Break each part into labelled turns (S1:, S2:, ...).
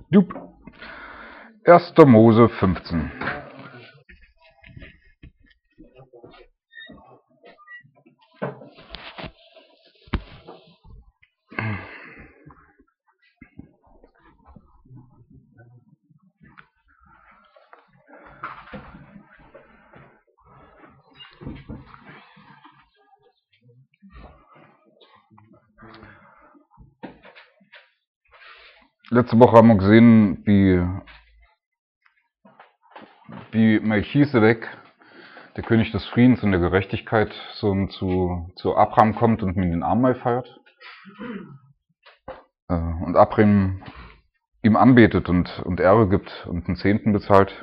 S1: Jupp. 1. Mose 15. Letzte Woche haben wir gesehen, wie Melchisedek, der König des Friedens und der Gerechtigkeit, so zu Abraham kommt und mit den Abendmahl feiert. Und Abraham ihm anbetet und Ehre gibt und einen Zehnten bezahlt.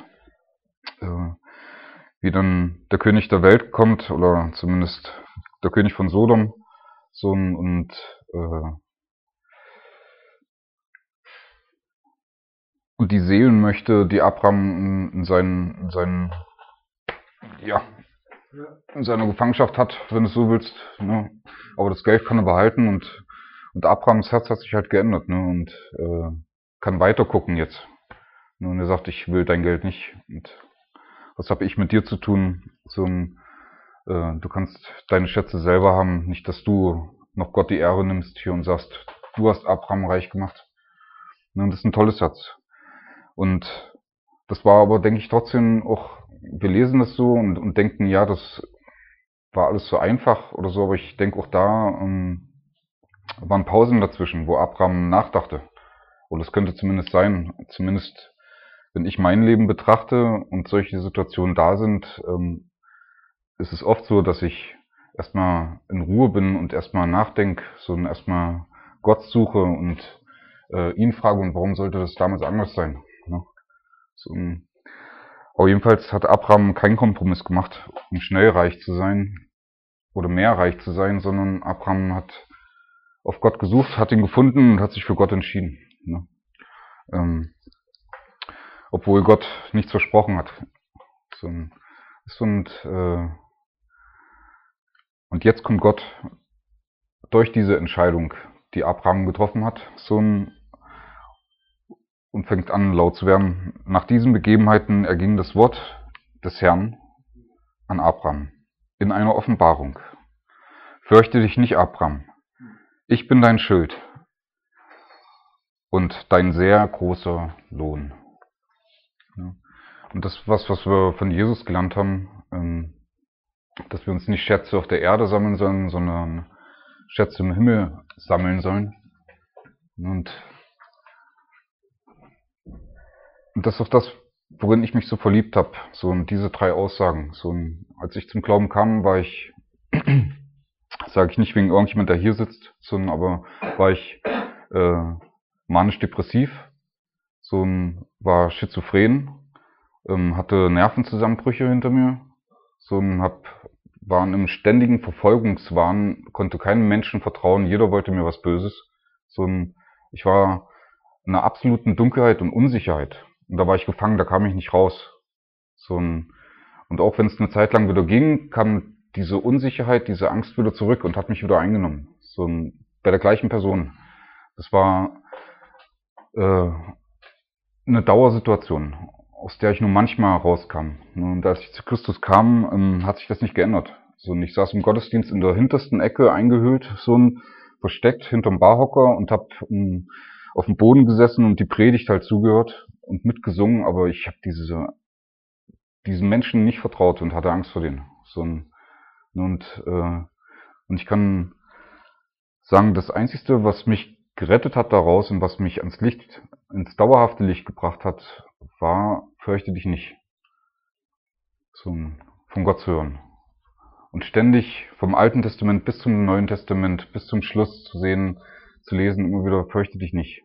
S1: Wie dann der König der Welt kommt, oder zumindest der König von Sodom, und die Seelen möchte, die Abraham in seiner Gefangenschaft hat, wenn du es so willst. Ne? Aber das Geld kann er behalten und Abrahams Herz hat sich halt geändert, ne? Und kann weiter gucken jetzt. Ne? Und er sagt, ich will dein Geld nicht. Und was habe ich mit dir zu tun? Du kannst deine Schätze selber haben, nicht, dass du noch Gott die Ehre nimmst hier und sagst, du hast Abraham reich gemacht. Ne? Und das ist ein tolles Herz. Und das war aber, denke ich, trotzdem auch, wir lesen das so und denken, ja, das war alles so einfach oder so, aber ich denke auch da waren Pausen dazwischen, wo Abraham nachdachte. Oder es könnte zumindest sein, zumindest wenn ich mein Leben betrachte und solche Situationen da sind, ist es oft so, dass ich erstmal in Ruhe bin und erstmal nachdenke, erstmal Gott suche und ihn frage, und warum sollte das damals anders sein? Ne? Aber jedenfalls hat Abraham keinen Kompromiss gemacht, um schnell reich zu sein oder mehr reich zu sein, sondern Abraham hat auf Gott gesucht, hat ihn gefunden und hat sich für Gott entschieden. Ne? Obwohl Gott nichts versprochen hat. Und jetzt kommt Gott durch diese Entscheidung, die Abraham getroffen hat, und fängt an, laut zu werden. Nach diesen Begebenheiten erging das Wort des Herrn an Abraham in einer Offenbarung. Fürchte dich nicht, Abraham. Ich bin dein Schild und dein sehr großer Lohn. Und das, was wir von Jesus gelernt haben, dass wir uns nicht Schätze auf der Erde sammeln sollen, sondern Schätze im Himmel sammeln sollen. Und das ist auch das, worin ich mich so verliebt habe, diese 3 Aussagen. Als ich zum Glauben kam, war ich, sage ich nicht wegen irgendjemand, der hier sitzt, sondern aber war ich manisch-depressiv, war schizophren, hatte Nervenzusammenbrüche hinter mir, war in einem ständigen Verfolgungswahn, konnte keinem Menschen vertrauen, jeder wollte mir was Böses. Ich war in einer absoluten Dunkelheit und Unsicherheit. Und da war ich gefangen, da kam ich nicht raus. Und auch wenn es eine Zeit lang wieder ging, kam diese Unsicherheit, diese Angst wieder zurück und hat mich wieder eingenommen. Bei der gleichen Person. Das war eine Dauersituation, aus der ich nur manchmal rauskam. Und als ich zu Christus kam, hat sich das nicht geändert. Ich saß im Gottesdienst in der hintersten Ecke eingehüllt, versteckt hinterm Barhocker und habe auf dem Boden gesessen und die Predigt halt zugehört und mitgesungen, aber ich habe diesen Menschen nicht vertraut und hatte Angst vor denen. Und ich kann sagen, das Einzige, was mich gerettet hat daraus und was mich ins dauerhafte Licht gebracht hat, war, fürchte dich nicht, von Gott zu hören. Und ständig vom Alten Testament bis zum Neuen Testament, bis zum Schluss zu lesen, immer wieder, fürchte dich nicht.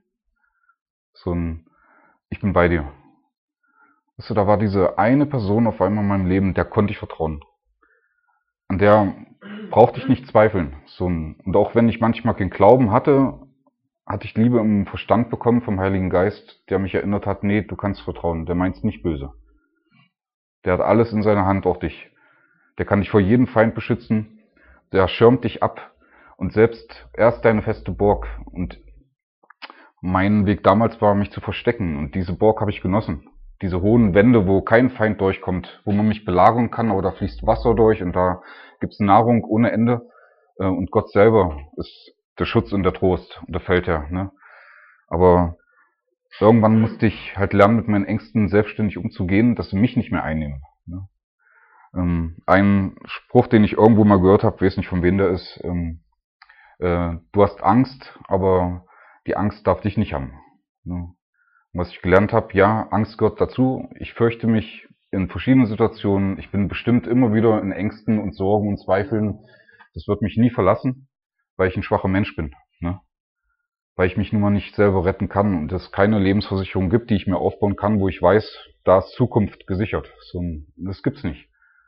S1: Ich bin bei dir. Da war diese eine Person auf einmal in meinem Leben, der konnte ich vertrauen. An der brauchte ich nicht zweifeln. Und auch wenn ich manchmal keinen Glauben hatte, hatte ich Liebe im Verstand bekommen vom Heiligen Geist, der mich erinnert hat, nee, du kannst vertrauen, der meint's nicht böse. Der hat alles in seiner Hand, auch dich. Der kann dich vor jedem Feind beschützen, der schirmt dich ab und selbst er ist deine feste Burg. Und Mein Weg damals war, mich zu verstecken, und diese Burg habe ich genossen. Diese hohen Wände, wo kein Feind durchkommt, wo man mich belagern kann, aber da fließt Wasser durch und da gibt's Nahrung ohne Ende. Und Gott selber ist der Schutz und der Trost und der Feldherr. Ne? Aber irgendwann musste ich halt lernen, mit meinen Ängsten selbstständig umzugehen, dass sie mich nicht mehr einnehmen. Ne? Ein Spruch, den ich irgendwo mal gehört habe, weiß nicht von wem der ist, du hast Angst, aber die Angst darf dich nicht haben. Ne? Was ich gelernt habe, ja, Angst gehört dazu. Ich fürchte mich in verschiedenen Situationen. Ich bin bestimmt immer wieder in Ängsten und Sorgen und Zweifeln. Das wird mich nie verlassen, weil ich ein schwacher Mensch bin. Ne? Weil ich mich nun mal nicht selber retten kann und es keine Lebensversicherung gibt, die ich mir aufbauen kann, wo ich weiß, da ist Zukunft gesichert. Das gibt's nicht.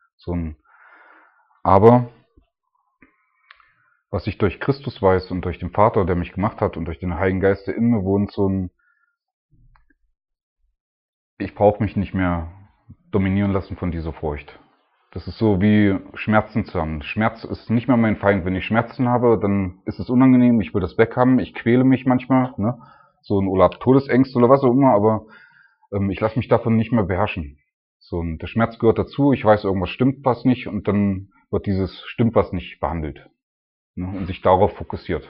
S1: Aber was ich durch Christus weiß und durch den Vater, der mich gemacht hat, und durch den Heiligen Geist, der in mir wohnt, ich brauche mich nicht mehr dominieren lassen von dieser Furcht. Das ist so wie Schmerzen zu haben. Schmerz ist nicht mehr mein Feind. Wenn ich Schmerzen habe, dann ist es unangenehm, ich will das weghaben, ich quäle mich manchmal, ne? Oder hab Todesängste oder was auch immer, aber ich lasse mich davon nicht mehr beherrschen. Und der Schmerz gehört dazu, ich weiß, irgendwas stimmt was nicht, und dann wird dieses stimmt was nicht behandelt, ne? Und sich darauf fokussiert.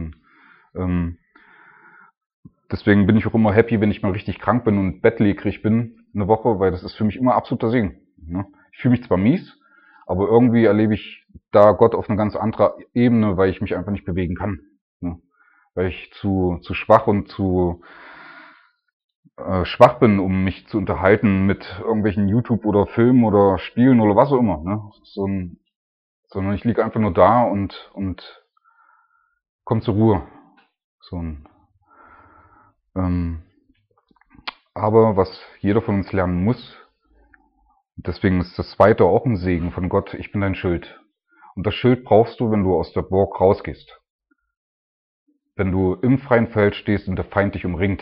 S1: Deswegen bin ich auch immer happy, wenn ich mal richtig krank bin und bettlägerig bin, eine Woche, weil das ist für mich immer absoluter Segen. Ne? Ich fühle mich zwar mies, aber irgendwie erlebe ich da Gott auf eine ganz andere Ebene, weil ich mich einfach nicht bewegen kann. Ne? Weil ich zu schwach und zu schwach bin, um mich zu unterhalten mit irgendwelchen YouTube oder Filmen oder Spielen oder was auch immer. Ne? Sondern ich liege einfach nur da und komme zur Ruhe. So ein, ähm, aber was jeder von uns lernen muss, deswegen ist das zweite auch ein Segen von Gott: Ich bin dein Schild. Und das Schild brauchst du, wenn du aus der Burg rausgehst. Wenn du im freien Feld stehst und der Feind dich umringt.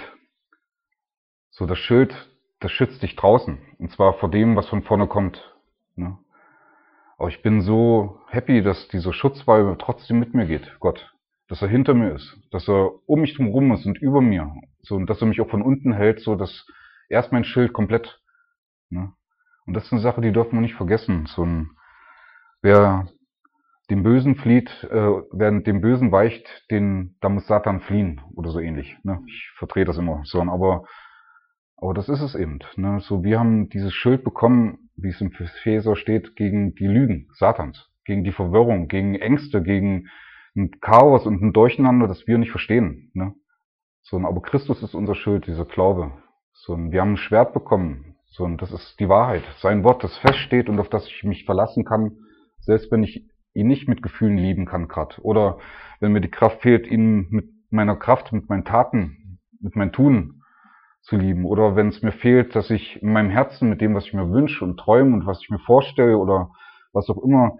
S1: Das Schild, das schützt dich draußen. Und zwar vor dem, was von vorne kommt. Ne? Aber ich bin so happy, dass dieser Schutzwall trotzdem mit mir geht, Gott. Dass er hinter mir ist. Dass er um mich drumherum ist und über mir. Und dass er mich auch von unten hält, dass er ist mein Schild komplett. Ne? Und das ist eine Sache, die dürfen wir nicht vergessen. Wer dem Bösen flieht, wer dem Bösen weicht, da muss Satan fliehen oder so ähnlich. Ne? Ich verdrehe das immer so, aber das ist es eben. Ne? Wir haben dieses Schild bekommen, wie es im Epheser steht, gegen die Lügen Satans, gegen die Verwirrung, gegen Ängste, gegen ein Chaos und ein Durcheinander, das wir nicht verstehen. Ne? Aber Christus ist unser Schild, dieser Glaube. Wir haben ein Schwert bekommen. Und das ist die Wahrheit. Sein Wort, das feststeht und auf das ich mich verlassen kann, selbst wenn ich ihn nicht mit Gefühlen lieben kann gerade. Oder wenn mir die Kraft fehlt, ihn mit meiner Kraft, mit meinen Taten, mit meinem Tun zu lieben. Oder wenn es mir fehlt, dass ich in meinem Herzen mit dem, was ich mir wünsche und träume und was ich mir vorstelle oder was auch immer,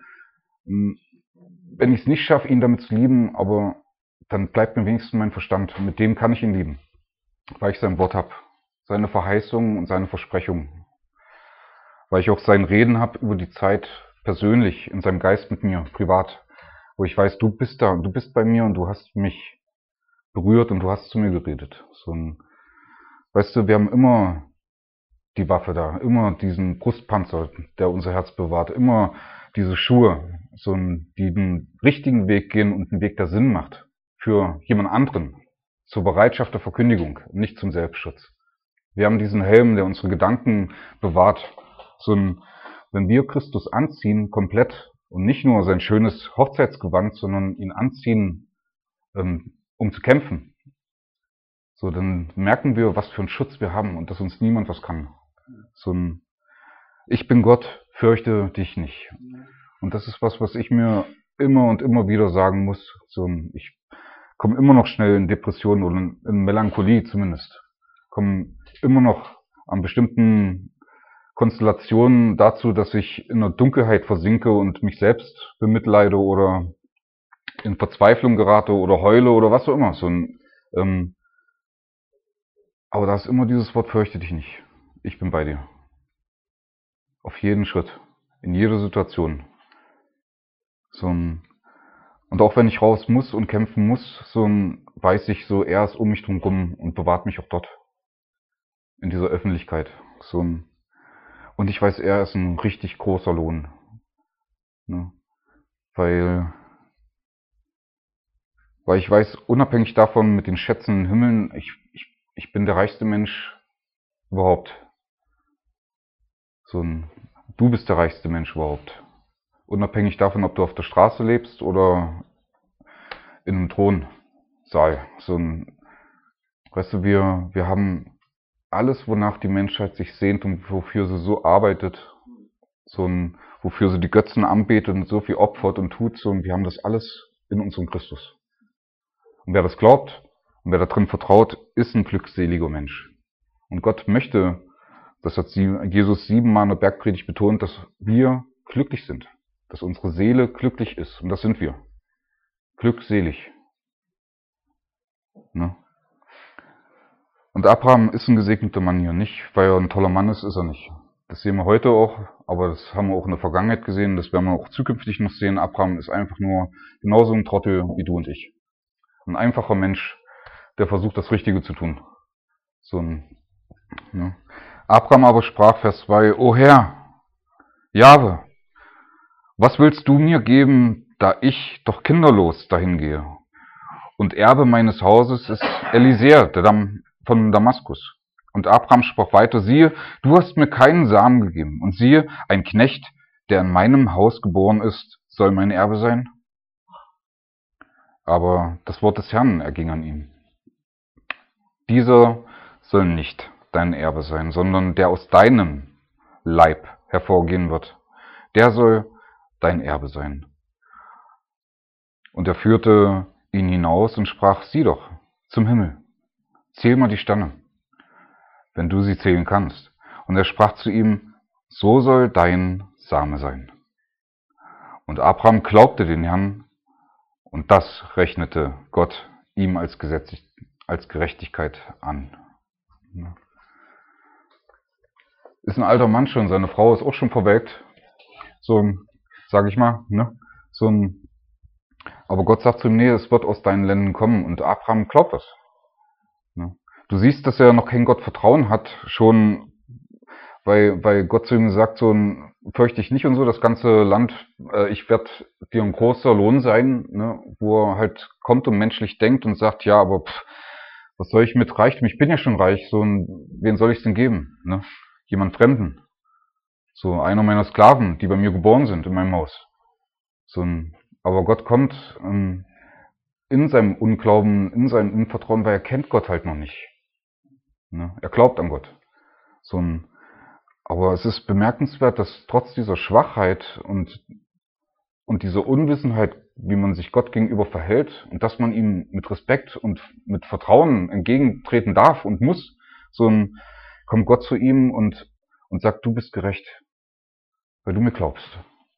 S1: wenn ich es nicht schaffe, ihn damit zu lieben, aber dann bleibt mir wenigstens mein Verstand. Mit dem kann ich ihn lieben, weil ich sein Wort habe, seine Verheißungen und seine Versprechungen. Weil ich auch sein Reden habe über die Zeit persönlich, in seinem Geist mit mir, privat. Wo ich weiß, du bist da und du bist bei mir und du hast mich berührt und du hast zu mir geredet. Weißt du, wir haben immer die Waffe da, immer diesen Brustpanzer, der unser Herz bewahrt, immer diese Schuhe, die den richtigen Weg gehen und einen Weg, der Sinn macht. Für jemand anderen. Zur Bereitschaft der Verkündigung, nicht zum Selbstschutz. Wir haben diesen Helm, der unsere Gedanken bewahrt. Wenn wir Christus anziehen, komplett, und nicht nur sein schönes Hochzeitsgewand, sondern ihn anziehen, um zu kämpfen, dann merken wir, was für einen Schutz wir haben und dass uns niemand was kann. Ich bin Gott, fürchte dich nicht. Und das ist was ich mir immer und immer wieder sagen muss. Ich komme immer noch schnell in Depressionen oder in Melancholie zumindest. Komme immer noch an bestimmten Konstellationen dazu, dass ich in der Dunkelheit versinke und mich selbst bemitleide oder in Verzweiflung gerate oder heule oder was auch immer. Aber da ist immer dieses Wort: Fürchte dich nicht. Ich bin bei dir. Auf jeden Schritt. In jeder Situation. Und auch wenn ich raus muss und kämpfen muss, weiß ich so, er ist um mich drum rum und bewahrt mich auch dort, in dieser Öffentlichkeit. Und ich weiß, er ist ein richtig großer Lohn. Ne? Weil ich weiß, unabhängig davon mit den Schätzen im Himmel, ich bin der reichste Mensch überhaupt. Du bist der reichste Mensch überhaupt. Unabhängig davon, ob du auf der Straße lebst oder in einem Thronsaal. Weißt du, wir haben alles, wonach die Menschheit sich sehnt und wofür sie so arbeitet, wofür sie die Götzen anbetet und so viel opfert und tut, wir haben das alles in unserem Christus. Und wer das glaubt und wer da drin vertraut, ist ein glückseliger Mensch. Und Gott möchte, das hat Jesus 7-mal in der Bergpredigt betont, dass wir glücklich sind, dass unsere Seele glücklich ist. Und das sind wir. Glückselig. Ne? Und Abraham ist ein gesegneter Mann hier. Nicht, weil er ein toller Mann ist, ist er nicht. Das sehen wir heute auch, aber das haben wir auch in der Vergangenheit gesehen, das werden wir auch zukünftig noch sehen. Abraham ist einfach nur genauso ein Trottel wie du und ich. Ein einfacher Mensch, der versucht, das Richtige zu tun. Ne? Abraham aber sprach, Vers 2, O Herr, Jahwe, was willst du mir geben, da ich doch kinderlos dahin gehe? Und Erbe meines Hauses ist Eliezer, von Damaskus. Und Abraham sprach weiter, siehe, du hast mir keinen Samen gegeben. Und siehe, ein Knecht, der in meinem Haus geboren ist, soll mein Erbe sein? Aber das Wort des Herrn erging an ihm. Dieser soll nicht dein Erbe sein, sondern der aus deinem Leib hervorgehen wird. Der soll dein Erbe sein. Und er führte ihn hinaus und sprach, sieh doch, zum Himmel, zähl mal die Sterne, wenn du sie zählen kannst. Und er sprach zu ihm, so soll dein Same sein. Und Abraham glaubte den Herrn, und das rechnete Gott ihm als Gerechtigkeit an. Ist ein alter Mann schon, seine Frau ist auch schon verwelkt, sag ich mal, ne? Aber Gott sagt zu ihm, nee, es wird aus deinen Lenden kommen, und Abraham glaubt das. Ne? Du siehst, dass er noch kein Gottvertrauen hat, schon, weil Gott zu ihm sagt, fürchte dich nicht und so, das ganze Land, ich werde dir ein großer Lohn sein, ne? Wo er halt kommt und menschlich denkt und sagt, ja, aber was soll ich mit Reichtum? Ich bin ja schon reich, wen soll ich denn geben? Ne? Jemand Fremden. Einer meiner Sklaven, die bei mir geboren sind, in meinem Haus. Aber Gott kommt in seinem Unglauben, in seinem Unvertrauen, weil er kennt Gott halt noch nicht. Ne? Er glaubt an Gott. Aber es ist bemerkenswert, dass trotz dieser Schwachheit und dieser Unwissenheit, wie man sich Gott gegenüber verhält, und dass man ihm mit Respekt und mit Vertrauen entgegentreten darf und muss, kommt Gott zu ihm und sagt, du bist gerecht, weil du mir glaubst.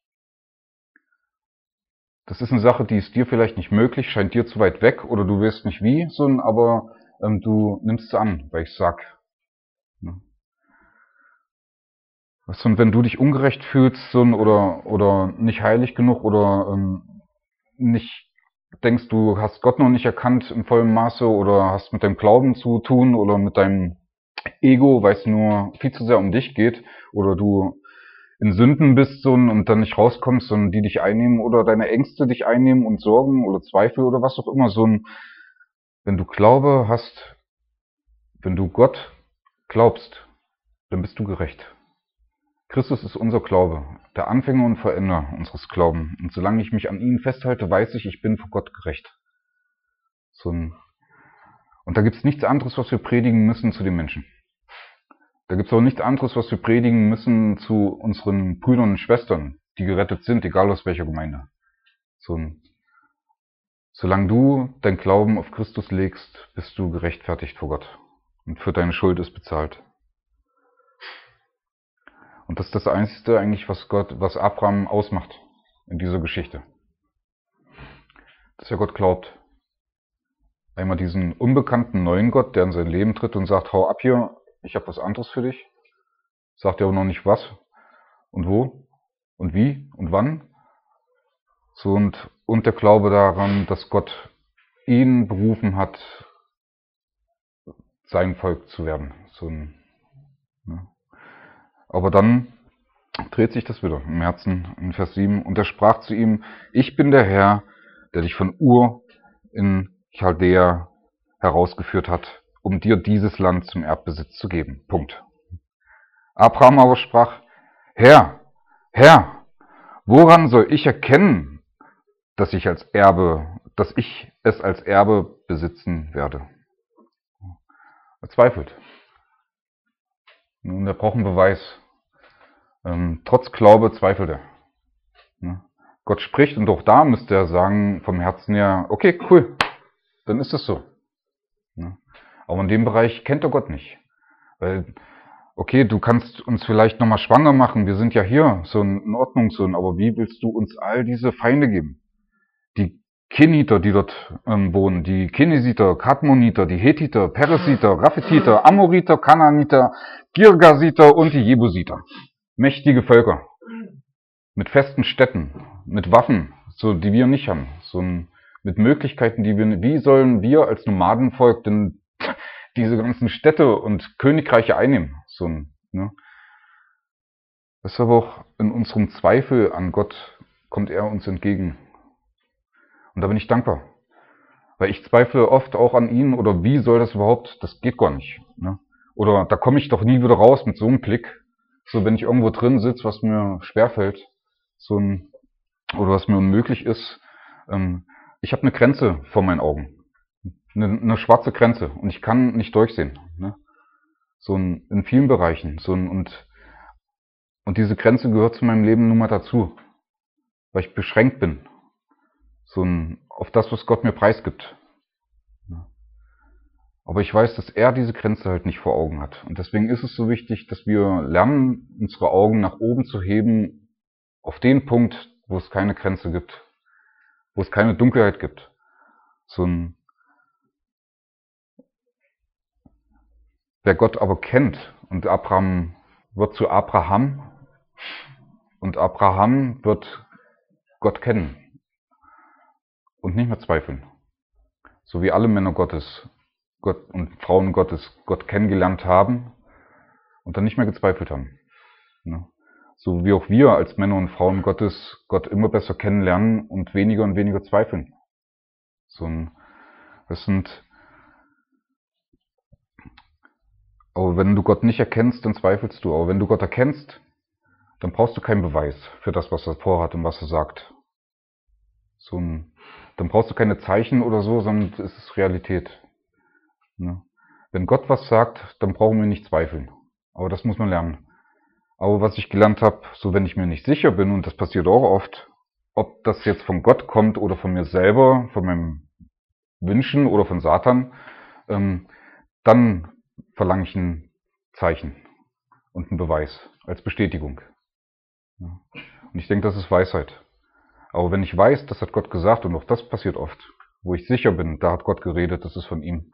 S1: Das ist eine Sache, die ist dir vielleicht nicht möglich, scheint dir zu weit weg oder du weißt nicht wie, aber du nimmst sie an, weil ich sag. Ne? Und wenn du dich ungerecht fühlst oder nicht heilig genug oder nicht denkst, du hast Gott noch nicht erkannt im vollen Maße oder hast mit deinem Glauben zu tun oder mit deinem Ego, weil es nur viel zu sehr um dich geht oder du in Sünden bist und dann nicht rauskommst, sondern die dich einnehmen oder deine Ängste dich einnehmen und Sorgen oder Zweifel oder was auch immer, wenn du Glaube hast, wenn du Gott glaubst, dann bist du gerecht. Christus ist unser Glaube, der Anfänger und Vollender unseres Glaubens. Und solange ich mich an ihn festhalte, weiß ich bin vor Gott gerecht. Und da gibt's nichts anderes, was wir predigen müssen zu den Menschen. Da gibt's auch nichts anderes, was wir predigen müssen zu unseren Brüdern und Schwestern, die gerettet sind, egal aus welcher Gemeinde. Solange du dein Glauben auf Christus legst, bist du gerechtfertigt vor Gott. Und für deine Schuld ist bezahlt. Und das ist das Einzige eigentlich, was Abraham ausmacht in dieser Geschichte. Dass er Gott glaubt. Einmal diesen unbekannten neuen Gott, der in sein Leben tritt und sagt, hau ab hier, ich habe was anderes für dich. Sagt er auch noch nicht was und wo und wie und wann. So und der Glaube daran, dass Gott ihn berufen hat, sein Volk zu werden. Ne? Aber dann dreht sich das wieder im Herzen in Vers 7. Und er sprach zu ihm: Ich bin der Herr, der dich von Ur in Chaldea herausgeführt hat, um dir dieses Land zum Erbbesitz zu geben. Punkt. Abraham aber sprach: Herr, Herr, woran soll ich erkennen, dass ich es als Erbe besitzen werde? Er zweifelt. Nun, er braucht einen Beweis. Trotz Glaube zweifelt er. Ne? Gott spricht und auch da müsste er sagen vom Herzen her: Okay, cool, dann ist es so. Ne? Aber in dem Bereich kennt er Gott nicht. Weil, okay, du kannst uns vielleicht nochmal schwanger machen, wir sind ja hier, so in Ordnung, aber wie willst du uns all diese Feinde geben? Die Keniter, die dort wohnen, die Kenesiter, Kadmoniter, die Hethiter, Peresiter, Raphethiter, Amoriter, Kanaaniter, Girgasiter und die Jebusiter. Mächtige Völker. Mit festen Städten, mit Waffen, so die wir nicht haben. Mit Möglichkeiten, wie sollen wir als Nomadenvolk denn diese ganzen Städte und Königreiche einnehmen? Ne? Das ist aber auch in unserem Zweifel an Gott, kommt er uns entgegen. Und da bin ich dankbar. Weil ich zweifle oft auch an ihn, oder wie soll das überhaupt, das geht gar nicht. Ne? Oder da komme ich doch nie wieder raus mit so einem Blick. So, wenn ich irgendwo drin sitze, was mir schwerfällt, oder was mir unmöglich ist, ich habe eine Grenze vor meinen Augen. Eine schwarze Grenze. Und ich kann nicht durchsehen. Ne? In vielen Bereichen. Und diese Grenze gehört zu meinem Leben nun mal dazu. Weil ich beschränkt bin. Auf das, was Gott mir preisgibt. Aber ich weiß, dass er diese Grenze halt nicht vor Augen hat. Und deswegen ist es so wichtig, dass wir lernen, unsere Augen nach oben zu heben, auf den Punkt, wo es keine Grenze gibt, wo es keine Dunkelheit gibt. Wer Gott aber kennt, und Abraham wird zu Abraham, und Abraham wird Gott kennen und nicht mehr zweifeln. So wie alle Männer Gottes Gott und Frauen Gottes Gott kennengelernt haben und dann nicht mehr gezweifelt haben. Ne? So wie auch wir als Männer und Frauen Gottes Gott immer besser kennenlernen und weniger zweifeln. Aber wenn du Gott nicht erkennst, dann zweifelst du. Aber wenn du Gott erkennst, dann brauchst du keinen Beweis für das, was er vorhat und was er sagt. Dann brauchst du keine Zeichen oder so, sondern es ist Realität. Ne? Wenn Gott was sagt, dann brauchen wir nicht zweifeln. Aber das muss man lernen. Aber was ich gelernt habe, so wenn ich mir nicht sicher bin, und das passiert auch oft, ob das jetzt von Gott kommt oder von mir selber, von meinem Wünschen oder von Satan, dann verlange ich ein Zeichen und einen Beweis als Bestätigung. Ja. Und ich denke, das ist Weisheit. Aber wenn ich weiß, das hat Gott gesagt, und auch das passiert oft, wo ich sicher bin, da hat Gott geredet, das ist von ihm,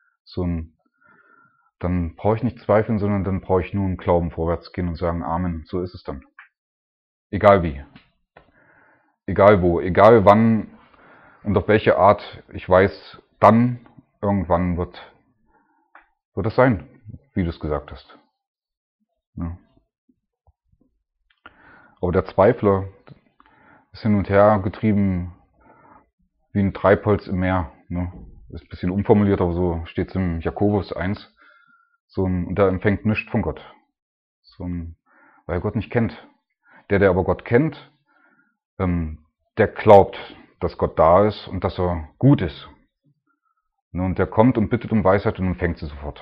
S1: dann brauche ich nicht zweifeln, sondern dann brauche ich nur im Glauben vorwärts gehen und sagen: Amen, so ist es dann. Egal wie, egal wo, egal wann und auf welche Art, ich weiß, dann irgendwann wird es sein, wie du es gesagt hast. Ja. Aber der Zweifler ist hin und her getrieben wie ein Treibholz im Meer. Ne? Ist ein bisschen umformuliert, aber so steht es im Jakobus 1. Und der empfängt nichts von Gott. Weil er Gott nicht kennt. Der aber Gott kennt, der glaubt, dass Gott da ist und dass er gut ist. Ne? Und der kommt und bittet um Weisheit und empfängt sie sofort.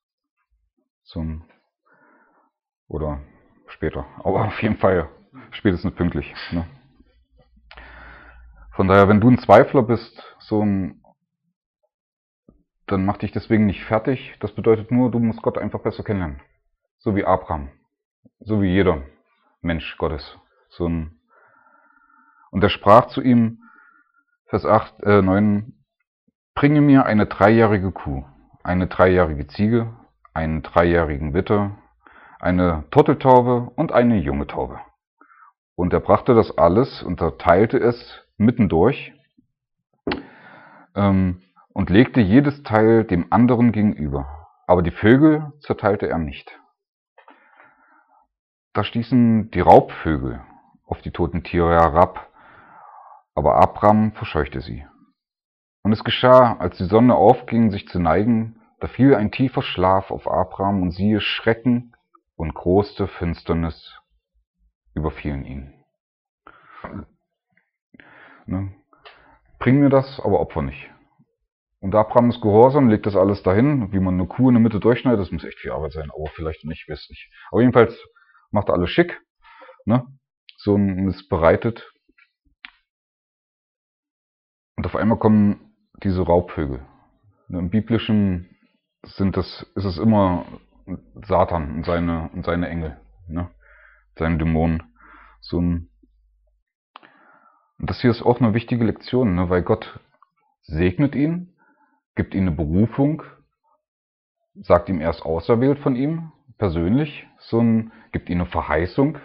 S1: Oder später. Aber auf jeden Fall spätestens pünktlich. Ne? Von daher, wenn du ein Zweifler bist, dann mach dich deswegen nicht fertig. Das bedeutet nur, du musst Gott einfach besser kennenlernen. So wie Abraham. So wie jeder Mensch Gottes. Und er sprach zu ihm, Vers 9, bringe mir eine 3-jährige Kuh, eine 3-jährige Ziege, einen 3-jährigen Witter, eine Turteltaube und eine junge Taube. Und er brachte das alles und er teilte es mittendurch und legte jedes Teil dem anderen gegenüber. Aber die Vögel zerteilte er nicht. Da stießen die Raubvögel auf die toten Tiere herab, aber Abram verscheuchte sie. Und es geschah, als die Sonne aufging, sich zu neigen, da fiel ein tiefer Schlaf auf Abram, und siehe, Schrecken und große Finsternis überfielen ihn. Ne? Bring mir das, aber opfer nicht. Und Abraham ist gehorsam, legt das alles dahin, wie man eine Kuh in der Mitte durchschneidet. Das muss echt viel Arbeit sein, aber vielleicht nicht, weiß nicht. Aber jedenfalls macht er alles schick, ne? So ist bereitet. Und auf einmal kommen diese Raubvögel. Im Biblischen ist es immer Satan und seine Engel, ne? Seine Dämonen. Und das hier ist auch eine wichtige Lektion, ne? Weil Gott segnet ihn, gibt ihm eine Berufung, sagt ihm, er ist auserwählt von ihm, persönlich, gibt ihm eine Verheißung.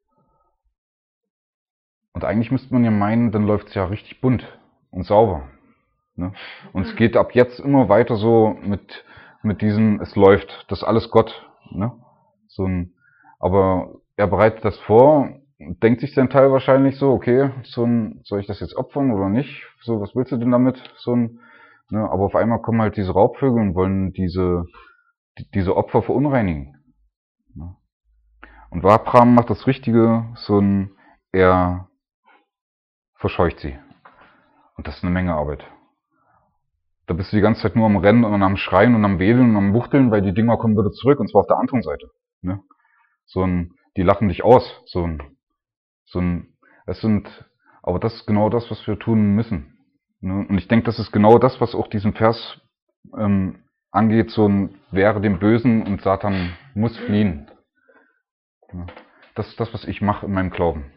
S1: Und eigentlich müsste man ja meinen, dann läuft es ja richtig bunt und sauber. Ne? Und es geht ab jetzt immer weiter so mit diesem, es läuft, das ist alles Gott. Ne? Aber er bereitet das vor, denkt sich sein Teil wahrscheinlich so, okay, soll ich das jetzt opfern oder nicht? So, was willst du denn damit? Ne? Aber auf einmal kommen halt diese Raubvögel und wollen diese Opfer verunreinigen. Ne? Und Abraham macht das Richtige, er verscheucht sie. Und das ist eine Menge Arbeit. Da bist du die ganze Zeit nur am Rennen und am Schreien und am Wedeln und am Wuchteln, weil die Dinger kommen wieder zurück, und zwar auf der anderen Seite. Ne? Die lachen dich aus. Aber das ist genau das, was wir tun müssen. Ne? Und ich denke, das ist genau das, was auch diesen Vers angeht, wäre dem Bösen und Satan muss fliehen. Ja? Das ist das, was ich mache in meinem Glauben.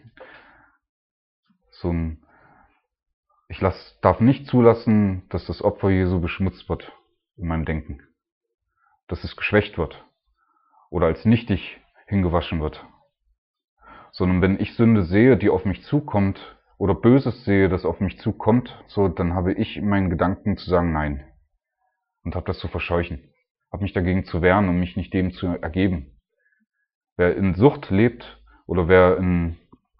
S1: Ich darf nicht zulassen, dass das Opfer Jesu beschmutzt wird in meinem Denken. Dass es geschwächt wird oder als nichtig hingewaschen wird. Sondern wenn ich Sünde sehe, die auf mich zukommt, oder Böses sehe, das auf mich zukommt, dann habe ich in meinen Gedanken zu sagen Nein. Und habe das zu verscheuchen. Habe mich dagegen zu wehren und mich nicht dem zu ergeben. Wer in Sucht lebt oder wer in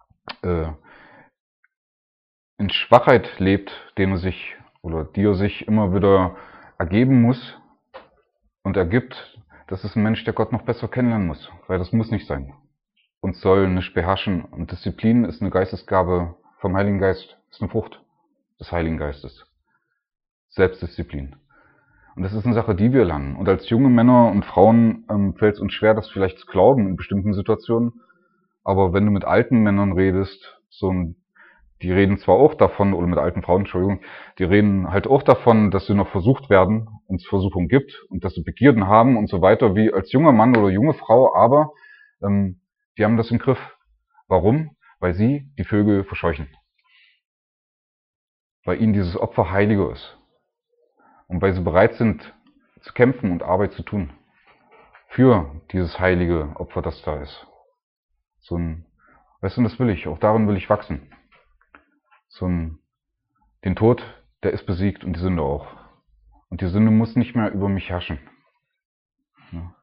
S1: Schwachheit lebt, die er sich immer wieder ergeben muss und ergibt, das ist ein Mensch, der Gott noch besser kennenlernen muss, weil das muss nicht sein. Und soll nicht beherrschen. Und Disziplin ist eine Geistesgabe vom Heiligen Geist, ist eine Frucht des Heiligen Geistes. Selbstdisziplin. Und das ist eine Sache, die wir lernen. Und als junge Männer und Frauen fällt es uns schwer, das vielleicht zu glauben in bestimmten Situationen. Aber wenn du mit alten Männern redest, die reden zwar auch davon, oder mit alten Frauen, Entschuldigung, die reden halt auch davon, dass sie noch versucht werden und es Versuchung gibt und dass sie Begierden haben und so weiter, wie als junger Mann oder junge Frau, aber die haben das im Griff. Warum? Weil sie die Vögel verscheuchen. Weil ihnen dieses Opfer heiliger ist. Und weil sie bereit sind zu kämpfen und Arbeit zu tun. Für dieses heilige Opfer, das da ist. Weißt du, das will ich. Auch darin will ich wachsen. Den Tod, der ist besiegt, und die Sünde auch. Und die Sünde muss nicht mehr über mich herrschen. Ja.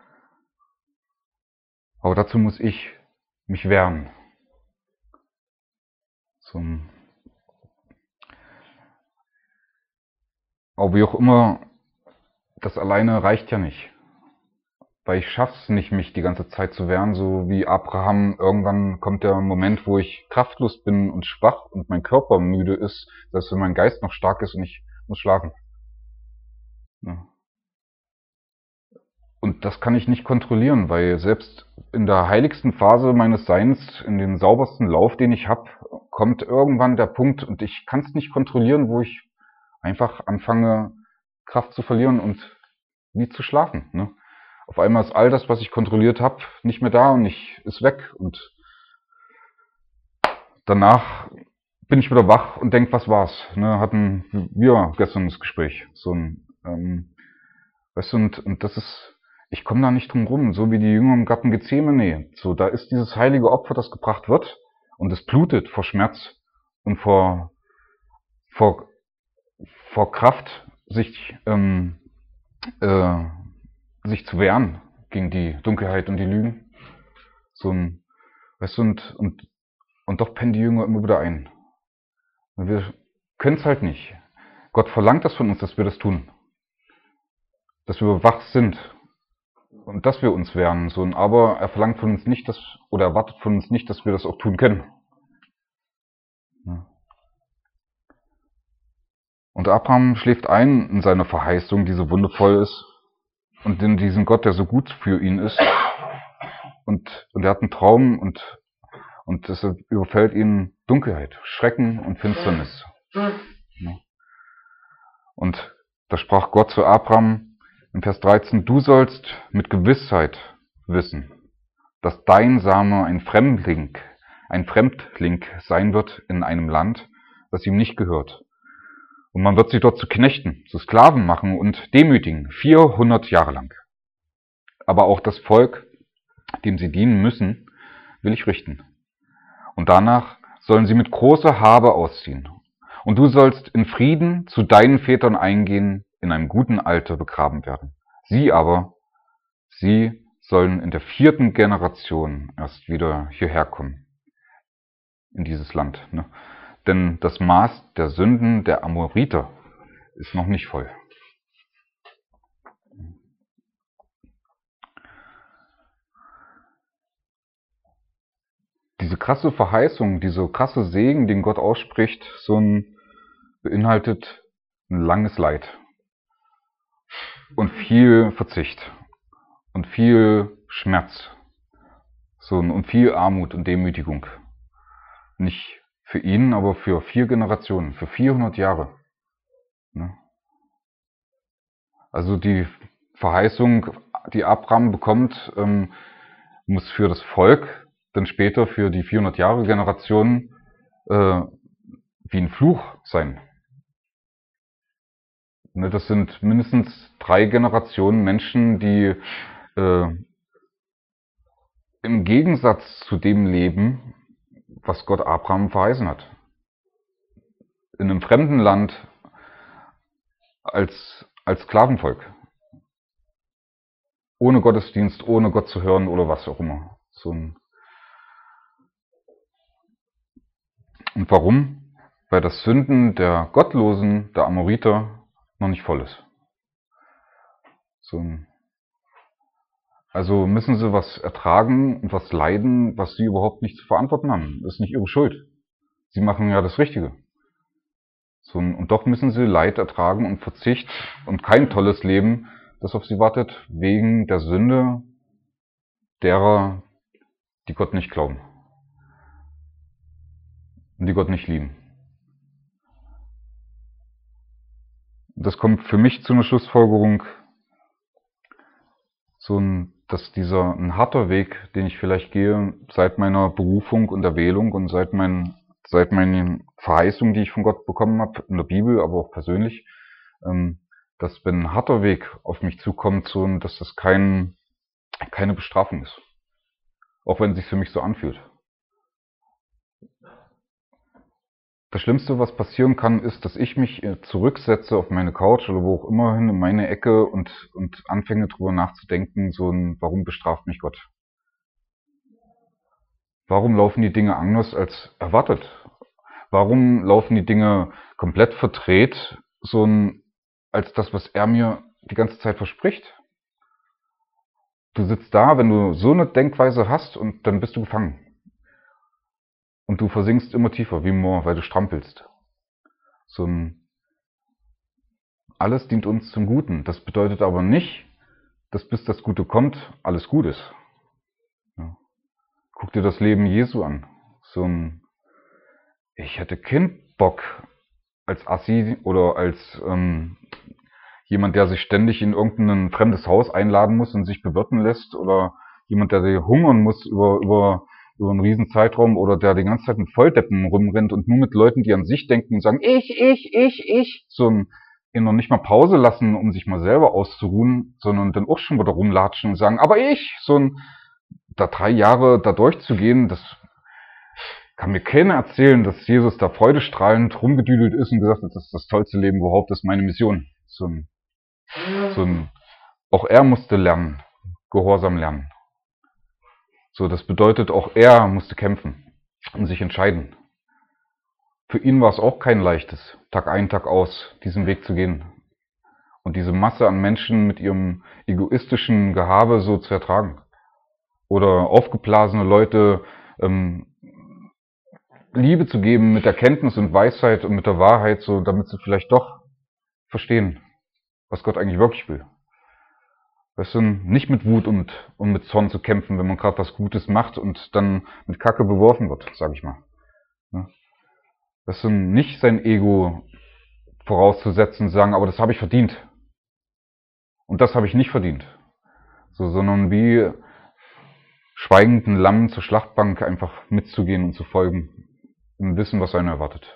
S1: Aber dazu muss ich mich wehren. Aber wie auch immer, das alleine reicht ja nicht. Weil ich schaff's nicht, mich die ganze Zeit zu wehren, so wie Abraham. Irgendwann kommt der Moment, wo ich kraftlos bin und schwach und mein Körper müde ist, selbst wenn mein Geist noch stark ist und ich muss schlafen. Ja. Und das kann ich nicht kontrollieren, weil selbst in der heiligsten Phase meines Seins, in den saubersten Lauf, den ich habe, kommt irgendwann der Punkt, und ich kann es nicht kontrollieren, wo ich einfach anfange, Kraft zu verlieren und nie zu schlafen. Ne? Auf einmal ist all das, was ich kontrolliert habe, nicht mehr da und ist weg. Und danach bin ich wieder wach und denke, was war's? Ne? Hatten wir gestern das Gespräch. Weißt du, und das ist, ich komme da nicht drum rum, so wie die Jünger im Garten Gethsemane. Da ist dieses heilige Opfer, das gebracht wird, und es blutet vor Schmerz und vor vor, vor Kraft, sich zu wehren gegen die Dunkelheit und die Lügen. Weißt du, und doch pennen die Jünger immer wieder ein. Und wir können es halt nicht. Gott verlangt das von uns, dass wir das tun. Dass wir wach sind und dass wir uns wehren. Aber er verlangt von uns nicht, oder erwartet von uns nicht, dass wir das auch tun können. Und Abraham schläft ein in seiner Verheißung, die so wundervoll ist. Und in diesen Gott, der so gut für ihn ist. Und er hat einen Traum und deshalb überfällt ihn Dunkelheit, Schrecken und Finsternis. Und da sprach Gott zu Abraham in Vers 13, du sollst mit Gewissheit wissen, dass dein Same ein Fremdling sein wird in einem Land, das ihm nicht gehört. Und man wird sie dort zu Knechten, zu Sklaven machen und demütigen, 400 Jahre lang. Aber auch das Volk, dem sie dienen müssen, will ich richten. Und danach sollen sie mit großer Habe ausziehen. Und du sollst in Frieden zu deinen Vätern eingehen, in einem guten Alter begraben werden. Sie sollen in der 4. Generation erst wieder hierher kommen, in dieses Land. Ne? Denn das Maß der Sünden der Amoriter ist noch nicht voll. Diese krasse Verheißung, dieser krasse Segen, den Gott ausspricht, beinhaltet ein langes Leid und viel Verzicht und viel Schmerz und viel Armut und Demütigung. Nicht für ihn, aber für 4 Generationen, für 400 Jahre. Also die Verheißung, die Abraham bekommt, muss für das Volk, dann später für die 400 Jahre Generation wie ein Fluch sein. Das sind mindestens 3 Generationen Menschen, die im Gegensatz zu dem leben, was Gott Abraham verheißen hat. In einem fremden Land als Sklavenvolk. Ohne Gottesdienst, ohne Gott zu hören oder was auch immer. Und warum? Weil das Sünden der Gottlosen, der Amoriter, noch nicht voll ist. Also müssen sie was ertragen und was leiden, was sie überhaupt nicht zu verantworten haben. Das ist nicht ihre Schuld. Sie machen ja das Richtige. Und doch müssen sie Leid ertragen und Verzicht und kein tolles Leben, das auf sie wartet, wegen der Sünde derer, die Gott nicht glauben und die Gott nicht lieben. Das kommt für mich zu einer Schlussfolgerung, dass ein harter Weg, den ich vielleicht gehe, seit meiner Berufung und Erwählung und seit meinen Verheißungen, die ich von Gott bekommen habe, in der Bibel, aber auch persönlich, dass wenn ein harter Weg auf mich zukommt, dass das keine Bestrafung ist. Auch wenn es sich für mich so anfühlt. Das Schlimmste, was passieren kann, ist, dass ich mich zurücksetze auf meine Couch oder wo auch immer hin in meine Ecke und anfange drüber nachzudenken, warum bestraft mich Gott? Warum laufen die Dinge anders als erwartet? Warum laufen die Dinge komplett verdreht, als das, was er mir die ganze Zeit verspricht? Du sitzt da, wenn du so eine Denkweise hast, und dann bist du gefangen. Und du versinkst immer tiefer, wie im Moor, weil du strampelst. Alles dient uns zum Guten. Das bedeutet aber nicht, dass bis das Gute kommt, alles gut ist. Ja. Guck dir das Leben Jesu an. Ich hätte keinen Bock als Assi oder als jemand, der sich ständig in irgendein fremdes Haus einladen muss und sich bewirten lässt, oder jemand, der hungern muss über einen riesen Zeitraum, oder der die ganze Zeit mit Volldeppen rumrennt und nur mit Leuten, die an sich denken und sagen, ich, ihn noch nicht mal Pause lassen, um sich mal selber auszuruhen, sondern dann auch schon wieder rumlatschen und sagen, aber ich, da 3 Jahre da durchzugehen, Kann mir keiner erzählen, dass Jesus da freudestrahlend rumgedüdelt ist und gesagt hat, das ist das tollste Leben überhaupt, das ist meine Mission. Auch er musste lernen, Gehorsam lernen. So, das bedeutet, auch er musste kämpfen und sich entscheiden. Für ihn war es auch kein leichtes, Tag ein, Tag aus, diesen Weg zu gehen. Und diese Masse an Menschen mit ihrem egoistischen Gehabe so zu ertragen. Oder aufgeblasene Leute Liebe zu geben mit Erkenntnis und Weisheit und mit der Wahrheit, so damit sie vielleicht doch verstehen, was Gott eigentlich wirklich will. Weißt du, nicht mit Wut und mit Zorn zu kämpfen, wenn man gerade was Gutes macht und dann mit Kacke beworfen wird, sag ich mal. Weißt du, nicht sein Ego vorauszusetzen und sagen, aber das habe ich verdient. Und das habe ich nicht verdient. So, sondern wie schweigenden Lamm zur Schlachtbank einfach mitzugehen und zu folgen. Und wissen, was einen erwartet.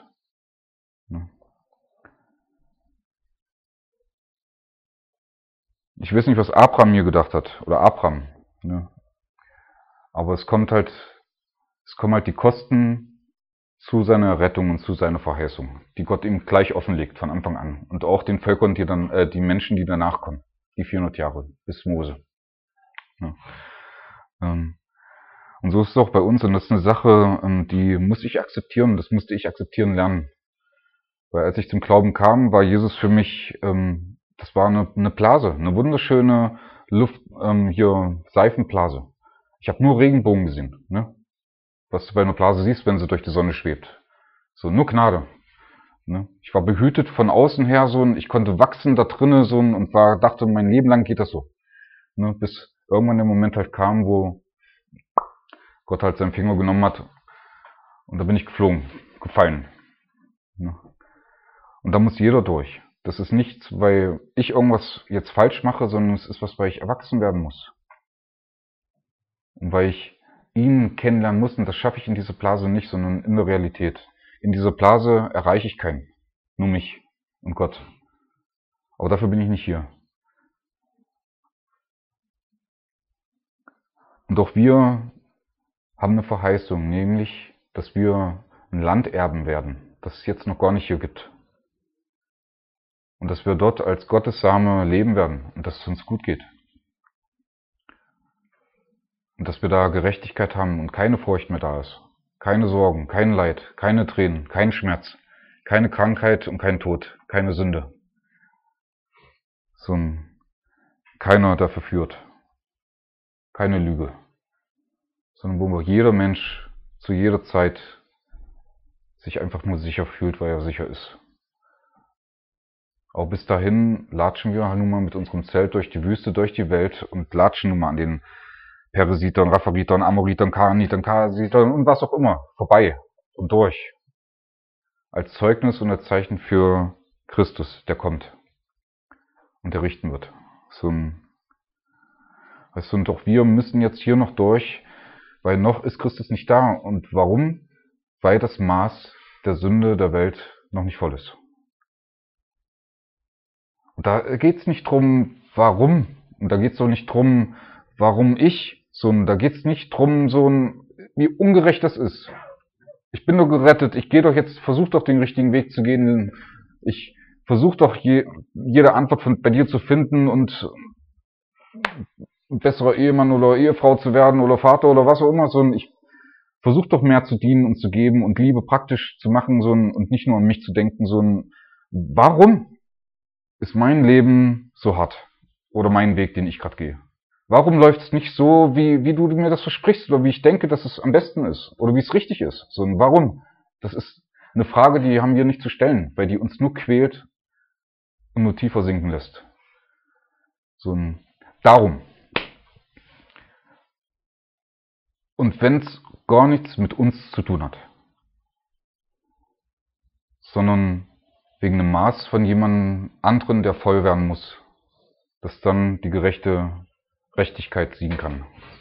S1: Ich weiß nicht, was Abraham mir gedacht hat. Oder Abraham. Aber es kommen halt die Kosten zu seiner Rettung und zu seiner Verheißung, die Gott ihm gleich offenlegt von Anfang an. Und auch den Völkern, die Menschen, die danach kommen. Die 400 Jahre bis Mose. Und so ist es auch bei uns. Und das ist eine Sache, die muss ich akzeptieren. Das musste ich akzeptieren lernen. Weil als ich zum Glauben kam, war Jesus für mich, das war eine Blase. Eine wunderschöne Luft, hier Seifenblase. Ich habe nur Regenbogen gesehen. Ne? Was du bei einer Blase siehst, wenn sie durch die Sonne schwebt. So, nur Gnade. Ne? Ich war behütet von außen her so, und ich konnte wachsen da drinnen so, und dachte, mein Leben lang geht das so. Ne? Bis irgendwann der Moment halt kam, wo Gott halt seinen Finger genommen hat und da bin ich gefallen. Ne? Und da muss jeder durch. Das ist nichts, weil ich irgendwas jetzt falsch mache, sondern es ist was, weil ich erwachsen werden muss. Und weil ich ihn kennenlernen muss, und das schaffe ich in dieser Blase nicht, sondern in der Realität. In dieser Blase erreiche ich keinen. Nur mich und Gott. Aber dafür bin ich nicht hier. Und auch wir haben eine Verheißung, nämlich, dass wir ein Land erben werden, das es jetzt noch gar nicht hier gibt. Und dass wir dort als Gottes Same leben werden und dass es uns gut geht. Und dass wir da Gerechtigkeit haben und keine Furcht mehr da ist. Keine Sorgen, kein Leid, keine Tränen, kein Schmerz, keine Krankheit und kein Tod, keine Sünde. Keiner, der verführt. Keine Lüge. Sondern wo jeder Mensch zu jeder Zeit sich einfach nur sicher fühlt, weil er sicher ist. Aber bis dahin latschen wir nun mal mit unserem Zelt durch die Wüste, durch die Welt und latschen nun mal an den Peresitern, Rapharitern, Amoritern, Kanaanitern, Kasitern und was auch immer vorbei und durch. Als Zeugnis und als Zeichen für Christus, der kommt und der richten wird. Und auch wir müssen jetzt hier noch durch, weil noch ist Christus nicht da. Und warum? Weil das Maß der Sünde der Welt noch nicht voll ist. Und da geht es nicht drum, warum. Und da geht es auch nicht drum, warum ich. Da geht es nicht drum, wie ungerecht das ist. Ich bin doch gerettet. Ich gehe doch jetzt, versuche doch den richtigen Weg zu gehen. Ich versuche doch jede Antwort bei dir zu finden und ein besserer Ehemann oder Ehefrau zu werden oder Vater oder was auch immer. Ich versuche doch mehr zu dienen und zu geben und Liebe praktisch zu machen und nicht nur an mich zu denken. Warum ist mein Leben so hart oder mein Weg, den ich gerade gehe? Warum läuft es nicht so, wie du mir das versprichst oder wie ich denke, dass es am besten ist oder wie es richtig ist? Warum? Das ist eine Frage, die haben wir nicht zu stellen, weil die uns nur quält und nur tiefer sinken lässt. Darum. Und wenn es gar nichts mit uns zu tun hat, sondern wegen einem Maß von jemandem anderen, der voll werden muss, dass dann die Gerechtigkeit siegen kann.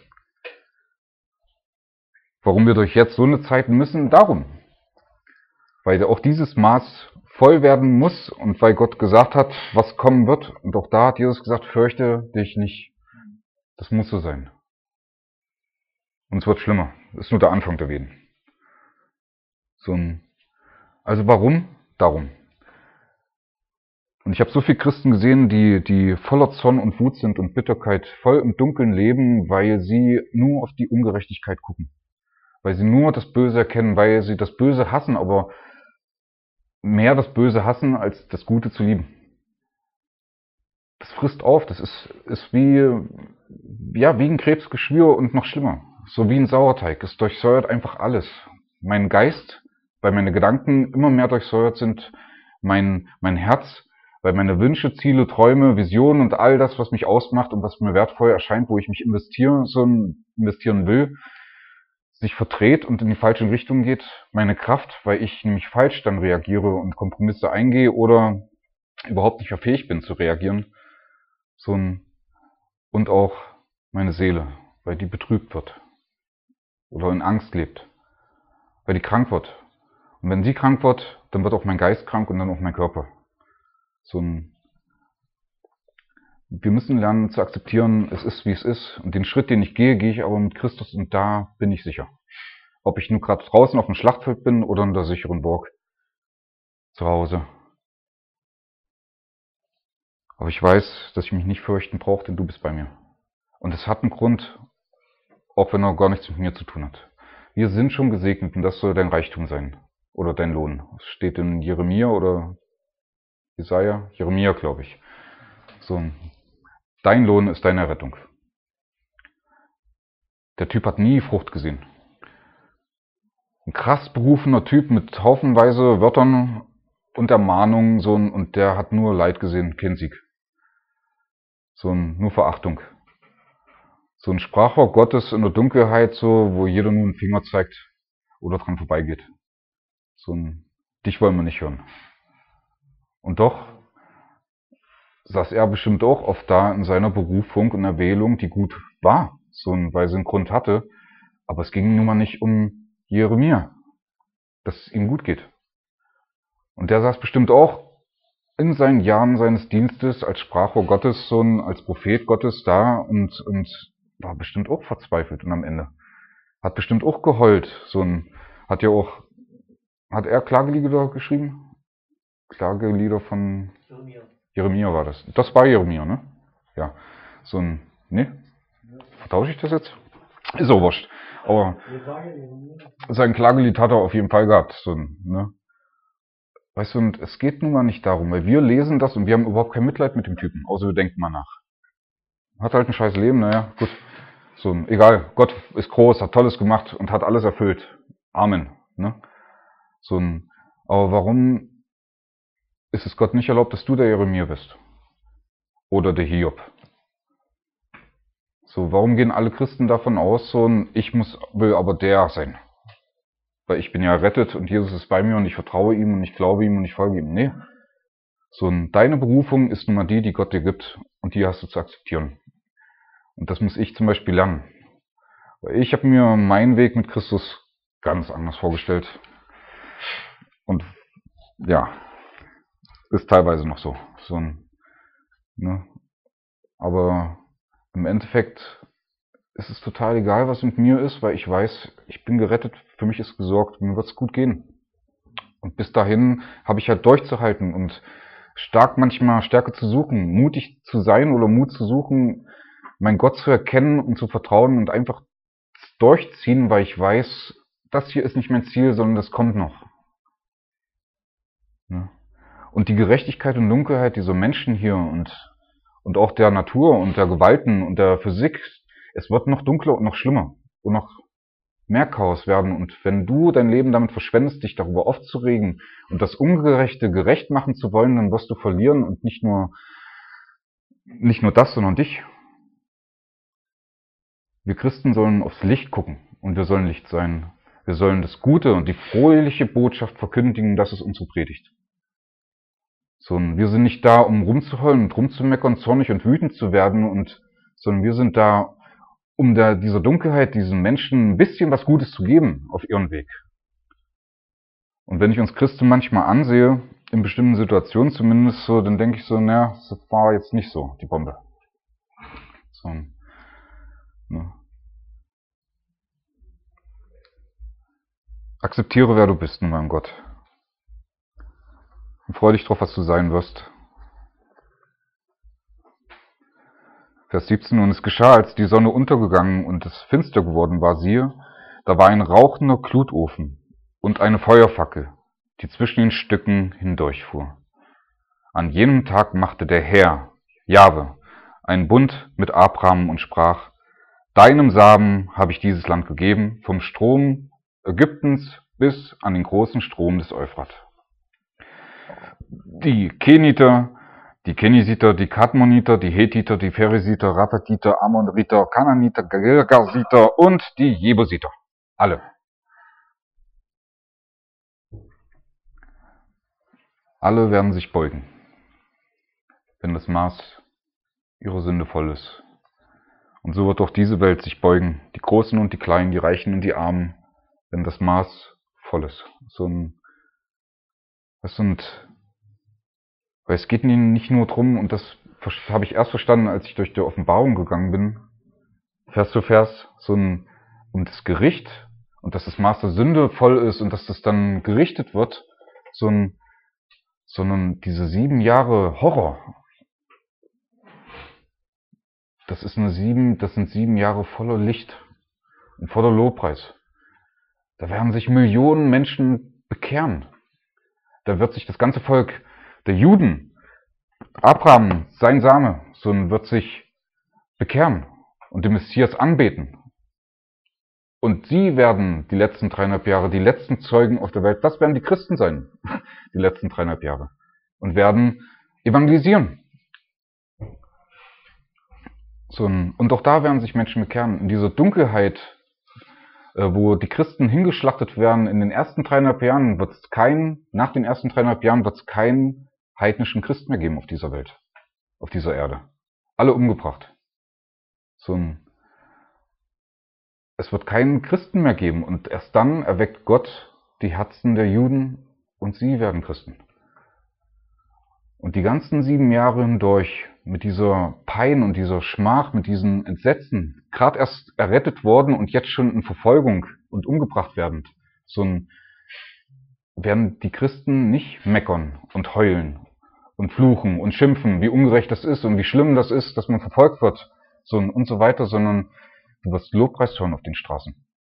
S1: Warum wir durch jetzt so eine Zeit müssen? Darum. Weil auch dieses Maß voll werden muss und weil Gott gesagt hat, was kommen wird. Und auch da hat Jesus gesagt, fürchte dich nicht. Das muss so sein. Und es wird schlimmer. Das ist nur der Anfang der Wehen. Also warum? Darum. Und ich habe so viele Christen gesehen, die voller Zorn und Wut sind und Bitterkeit, voll im Dunkeln leben, weil sie nur auf die Ungerechtigkeit gucken. Weil sie nur das Böse erkennen, weil sie das Böse hassen, aber mehr das Böse hassen, als das Gute zu lieben. Das frisst auf, das ist wie ein Krebsgeschwür und noch schlimmer. So wie ein Sauerteig. Es durchsäuert einfach alles. Mein Geist, weil meine Gedanken immer mehr durchsäuert sind, mein Herz, weil meine Wünsche, Ziele, Träume, Visionen und all das, was mich ausmacht und was mir wertvoll erscheint, wo ich mich investieren will, sich verdreht und in die falsche Richtung geht. Meine Kraft, weil ich nämlich falsch dann reagiere und Kompromisse eingehe oder überhaupt nicht mehr fähig bin zu reagieren. Und auch meine Seele, weil die betrübt wird oder in Angst lebt, weil die krank wird. Und wenn sie krank wird, dann wird auch mein Geist krank und dann auch mein Körper. Wir müssen lernen zu akzeptieren, es ist wie es ist. Und den Schritt, den ich gehe, gehe ich aber mit Christus und da bin ich sicher. Ob ich nun gerade draußen auf dem Schlachtfeld bin oder in der sicheren Burg zu Hause. Aber ich weiß, dass ich mich nicht fürchten brauche, denn du bist bei mir. Und es hat einen Grund, auch wenn er gar nichts mit mir zu tun hat. Wir sind schon gesegnet und das soll dein Reichtum sein. Oder dein Lohn. Es steht in Jeremia oder Jesaja? Jeremia, glaube ich. Dein Lohn ist deine Rettung. Der Typ hat nie Frucht gesehen. Ein krass berufener Typ mit haufenweise Wörtern und Ermahnungen, und der hat nur Leid gesehen, kein Sieg. Nur Verachtung. Ein Sprachrohr Gottes in der Dunkelheit, wo jeder nur einen Finger zeigt oder dran vorbeigeht. Dich wollen wir nicht hören. Und doch saß er bestimmt auch oft da in seiner Berufung und Erwählung, die gut war, weil sie einen Grund hatte. Aber es ging nun mal nicht um Jeremia, dass es ihm gut geht. Und der saß bestimmt auch in seinen Jahren seines Dienstes als Sprachrohr Gottes, als Prophet Gottes da und war bestimmt auch verzweifelt und am Ende. Hat bestimmt auch geheult. Hat er Klagelieder geschrieben? Klagelieder von Jeremia war das. Das war Jeremia, ne? Ja. Ne? Vertausche ich das jetzt? Ist auch wurscht. Aber sein Klagelied hat er auf jeden Fall gehabt. Ne? Weißt du, und es geht nun mal nicht darum, weil wir lesen das und wir haben überhaupt kein Mitleid mit dem Typen, außer wir denken mal nach. Hat halt ein scheiß Leben, naja, gut. Egal, Gott ist groß, hat Tolles gemacht und hat alles erfüllt. Amen. Ne? Aber warum ist es Gott nicht erlaubt, dass du der Jeremia bist? Oder der Hiob? Warum gehen alle Christen davon aus, will aber der sein? Weil ich bin ja errettet und Jesus ist bei mir und ich vertraue ihm und ich glaube ihm und ich folge ihm. Nee. Deine Berufung ist nun mal die Gott dir gibt und die hast du zu akzeptieren. Und das muss ich zum Beispiel lernen. Weil ich habe mir meinen Weg mit Christus ganz anders vorgestellt. Und ja, ist teilweise noch so. Ne? Aber im Endeffekt ist es total egal, was mit mir ist, weil ich weiß, ich bin gerettet, für mich ist gesorgt, mir wird es gut gehen. Und bis dahin habe ich halt durchzuhalten und manchmal Stärke zu suchen, mutig zu sein oder Mut zu suchen, meinen Gott zu erkennen und zu vertrauen und einfach durchziehen, weil ich weiß, das hier ist nicht mein Ziel, sondern das kommt noch. Ja. Und die Gerechtigkeit und Dunkelheit dieser Menschen hier und auch der Natur und der Gewalten und der Physik, es wird noch dunkler und noch schlimmer und noch mehr Chaos werden. Und wenn du dein Leben damit verschwendest, dich darüber aufzuregen und das Ungerechte gerecht machen zu wollen, dann wirst du verlieren und nicht nur das, sondern dich. Wir Christen sollen aufs Licht gucken und wir sollen Licht sein. Wir sollen das Gute und die fröhliche Botschaft verkündigen, das ist unsere Predigt. Wir sind nicht da, um rumzuheulen und rumzumeckern, zornig und wütend zu werden, sondern wir sind da, um dieser Dunkelheit, diesen Menschen ein bisschen was Gutes zu geben auf ihren Weg. Und wenn ich uns Christen manchmal ansehe, in bestimmten Situationen zumindest dann denke ich naja, das war jetzt nicht so, die Bombe. Ne? Akzeptiere, wer du bist, nun mein Gott. Und freu dich drauf, was du sein wirst. Vers 17. Und es geschah, als die Sonne untergegangen und es finster geworden war, siehe, da war ein rauchender Glutofen und eine Feuerfackel, die zwischen den Stücken hindurchfuhr. An jenem Tag machte der Herr, Jahwe, einen Bund mit Abraham und sprach, deinem Samen habe ich dieses Land gegeben, vom Strom Ägyptens bis an den großen Strom des Euphrat. Die Keniter, die Kenisiter, die Kadmoniter, die Hethiter, die Pheresiter, Raphatiter, Ammoniter, Kananiter, Girgasiter und die Jebusiter. Alle. Alle werden sich beugen, wenn das Maß ihrer Sünde voll ist. Und so wird auch diese Welt sich beugen, die Großen und die Kleinen, die Reichen und die Armen, wenn das Maß voll ist. Weil es geht ihnen nicht nur drum, und das habe ich erst verstanden, als ich durch die Offenbarung gegangen bin, Vers für Vers, um das Gericht und dass das Maß der Sünde voll ist und dass das dann gerichtet wird, sondern diese 7 Jahre Horror, das sind 7 Jahre voller Licht und voller Lobpreis. Da werden sich Millionen Menschen bekehren. Da wird sich das ganze Volk der Juden, Abraham, sein Same, wird sich bekehren und den Messias anbeten. Und sie werden die letzten 3,5 Jahre, die letzten Zeugen auf der Welt, das werden die Christen sein, die letzten 3,5 Jahre. Und werden evangelisieren. Und auch da werden sich Menschen bekehren. In dieser Dunkelheit, wo die Christen hingeschlachtet werden, in den ersten 3,5 Jahren nach den ersten 3,5 Jahren wird es keinen heidnischen Christen mehr geben auf dieser Welt, auf dieser Erde. Alle umgebracht. Es wird keinen Christen mehr geben und erst dann erweckt Gott die Herzen der Juden und sie werden Christen. Und die ganzen 7 Jahre hindurch mit dieser Pein und dieser Schmach, mit diesen Entsetzen, gerade erst errettet worden und jetzt schon in Verfolgung und umgebracht werdend, werden die Christen nicht meckern und heulen und fluchen und schimpfen, wie ungerecht das ist und wie schlimm das ist, dass man verfolgt wird und so weiter, sondern du wirst Lobpreis hören auf den Straßen.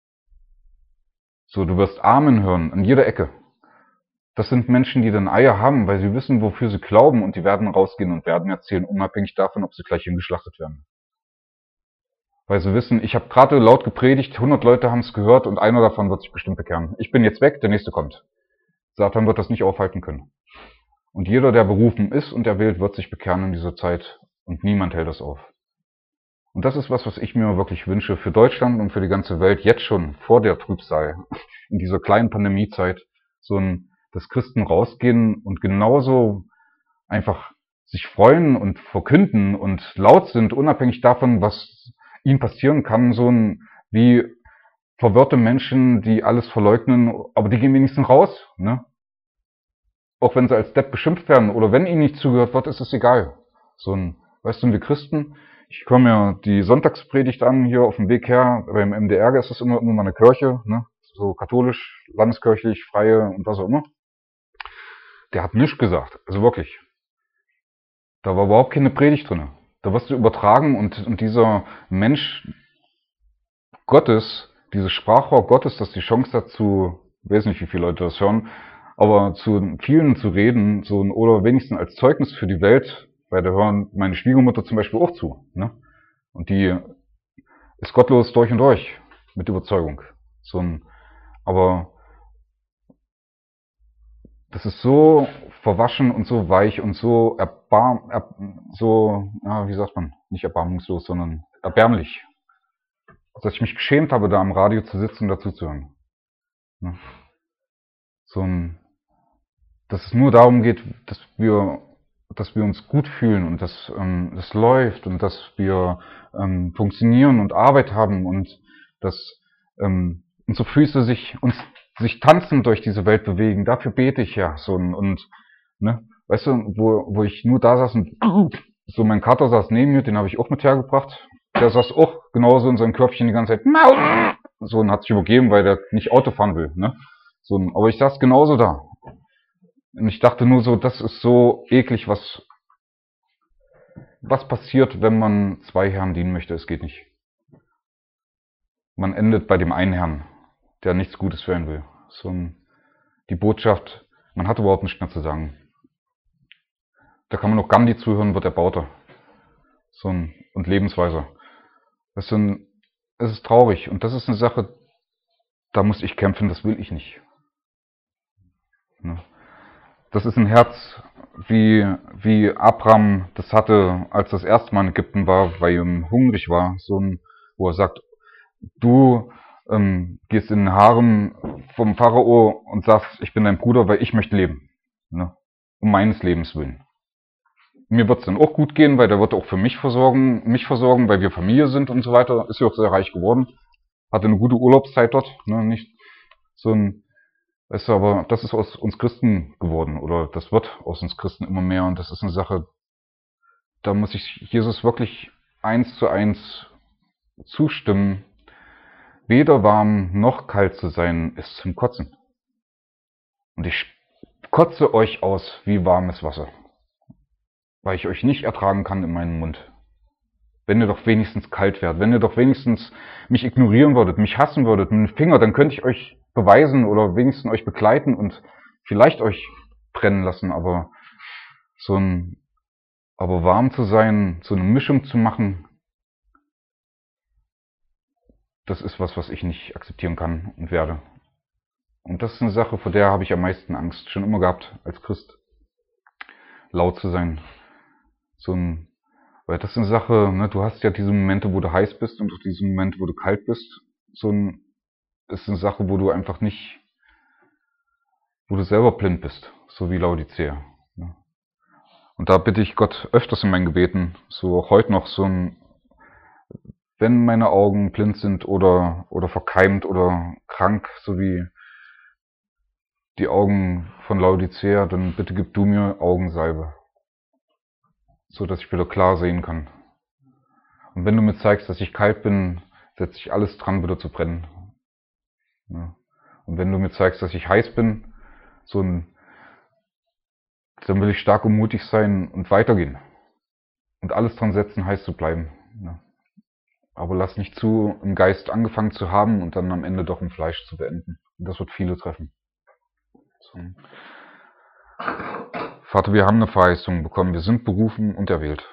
S1: Du wirst Amen hören an jeder Ecke. Das sind Menschen, die dann Eier haben, weil sie wissen, wofür sie glauben und die werden rausgehen und werden erzählen, unabhängig davon, ob sie gleich hingeschlachtet werden. Weil sie wissen, ich habe gerade laut gepredigt, 100 Leute haben es gehört und einer davon wird sich bestimmt bekehren. Ich bin jetzt weg, der nächste kommt. Satan wird das nicht aufhalten können. Und jeder, der berufen ist und erwählt, wird sich bekehren in dieser Zeit und niemand hält das auf. Und das ist was ich mir wirklich wünsche für Deutschland und für die ganze Welt, jetzt schon vor der Trübsal, in dieser kleinen Pandemiezeit, dass Christen rausgehen und genauso einfach sich freuen und verkünden und laut sind, unabhängig davon, was ihnen passieren kann, wie verwirrte Menschen, die alles verleugnen, aber die gehen wenigstens raus, ne? Auch wenn sie als Depp beschimpft werden oder wenn ihnen nicht zugehört wird, ist es egal. Weißt du, wir Christen, ich höre mir die Sonntagspredigt an, hier auf dem Weg her, beim MDR ist das immer mal eine Kirche, ne? So katholisch, landeskirchlich, freie und was auch immer. Der hat nichts gesagt, also wirklich. Da war überhaupt keine Predigt drin. Da wirst du übertragen und dieser Mensch Gottes, dieses Sprachrohr Gottes, das die Chance hat ich weiß nicht, wie viele Leute das hören, aber zu vielen zu reden, oder wenigstens als Zeugnis für die Welt, weil da hören meine Schwiegermutter zum Beispiel auch zu, ne? Und die ist gottlos durch und durch, mit Überzeugung. Aber das ist so verwaschen und so weich und so wie sagt man, nicht erbarmungslos, sondern erbärmlich, dass ich mich geschämt habe, da am Radio zu sitzen und dazu zu hören. Ne? Dass es nur darum geht, dass wir uns gut fühlen und dass es läuft und dass wir funktionieren und Arbeit haben und dass unsere Füße sich tanzend durch diese Welt bewegen. Dafür bete ich ja ne, weißt du, wo ich nur da saß und mein Kater saß neben mir, den habe ich auch mit hergebracht. Der saß auch genauso in seinem Körbchen die ganze Zeit und hat sich übergeben, weil der nicht Auto fahren will, ne? Aber ich saß genauso da. Und ich dachte nur so, das ist so eklig, was passiert, wenn man zwei Herren dienen möchte. Es geht nicht. Man endet bei dem einen Herrn, der nichts Gutes für einen will. Die Botschaft, man hat überhaupt nichts mehr zu sagen. Da kann man noch Gandhi zuhören, wird erbauter. Und Lebensweise. Es ist traurig. Und das ist eine Sache, da muss ich kämpfen, das will ich nicht. Das ist ein Herz, wie Abraham das hatte, als das erste Mal in Ägypten war, weil er hungrig war. Wo er sagt, du gehst in den Harem vom Pharao und sagst, ich bin dein Bruder, weil ich möchte leben. Um meines Lebens willen. Mir wird es dann auch gut gehen, weil der wird auch für mich versorgen, weil wir Familie sind und so weiter. Ist ja auch sehr reich geworden. Hatte eine gute Urlaubszeit dort. Nicht weißt du, aber das ist aus uns Christen geworden. Oder das wird aus uns Christen immer mehr. Und das ist eine Sache, da muss ich Jesus wirklich 1:1 zustimmen. Weder warm noch kalt zu sein, ist zum Kotzen. Und ich kotze euch aus wie warmes Wasser. Weil ich euch nicht ertragen kann in meinem Mund. Wenn ihr doch wenigstens kalt wärt, wenn ihr doch wenigstens mich ignorieren würdet, mich hassen würdet mit dem Finger, dann könnte ich euch beweisen oder wenigstens euch begleiten und vielleicht euch brennen lassen, aber warm zu sein, so eine Mischung zu machen, das ist was ich nicht akzeptieren kann und werde. Und das ist eine Sache, vor der habe ich am meisten Angst, schon immer gehabt als Christ, laut zu sein. Weil das ist eine Sache, ne, du hast ja diese Momente, wo du heiß bist und auch diese Momente, wo du kalt bist. Ist eine Sache, wo du einfach nicht, wo du selber blind bist, so wie Laodicea. Ne? Und da bitte ich Gott öfters in meinen Gebeten, so auch heute noch wenn meine Augen blind sind oder verkeimt oder krank, so wie die Augen von Laodicea, dann bitte gib du mir Augensalbe, so dass ich wieder klar sehen kann. Und wenn du mir zeigst, dass ich kalt bin, setze ich alles dran, wieder zu brennen. Ja. Und wenn du mir zeigst, dass ich heiß bin, dann will ich stark und mutig sein und weitergehen. Und alles dran setzen, heiß zu bleiben. Ja. Aber lass nicht zu, im Geist angefangen zu haben und dann am Ende doch im Fleisch zu beenden. Und das wird viele treffen. So. Vater, wir haben eine Verheißung bekommen. Wir sind berufen und erwählt.